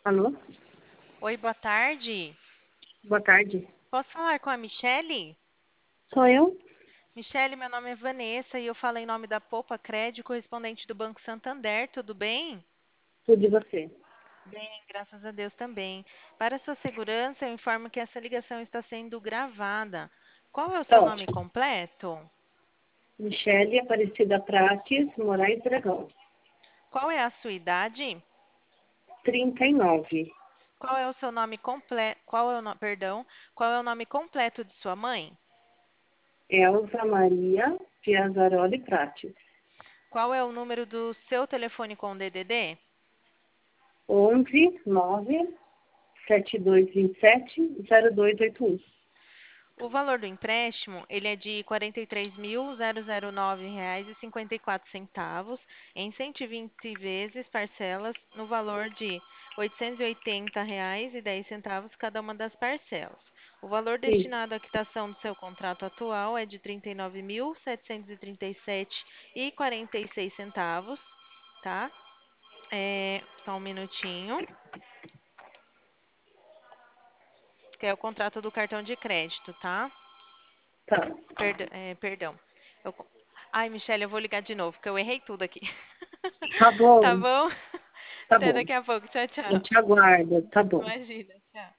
Alô? Oi, boa tarde. Boa tarde. Posso falar com a Michele? Sou eu? Michele, meu nome é Vanessa e eu falo em nome da Popa Crédito, correspondente do Banco Santander. Tudo bem? Tudo de você. Bem, graças a Deus também. Para sua segurança, eu informo que essa ligação está sendo gravada. Qual é o seu nome Ótimo. completo? Michele Aparecida Prates, Moraes Dragão. Qual é a sua idade? 39. Qual é o seu nome completo? Qual é o nome completo de sua mãe? Elza Maria Piazzaroli Prates. Qual é o número do seu telefone com DDD? 11 9 7227 0281. O valor do empréstimo, ele é de R$ 43.009,54 em 120 vezes parcelas no valor de R$ 880,10 cada uma das parcelas. O valor Sim, destinado à quitação do seu contrato atual é de R$ 39.737,46, tá? Só um minutinho, que é o contrato do cartão de crédito, tá? tá. Perdão. Eu co- Ai, Michelle, eu vou ligar de novo, porque eu errei tudo aqui. Tá Tá bom, bom? tá Até bom. daqui a pouco. Tchau, Eu tchau. te aguardo, tá bom. Imagina, tchau.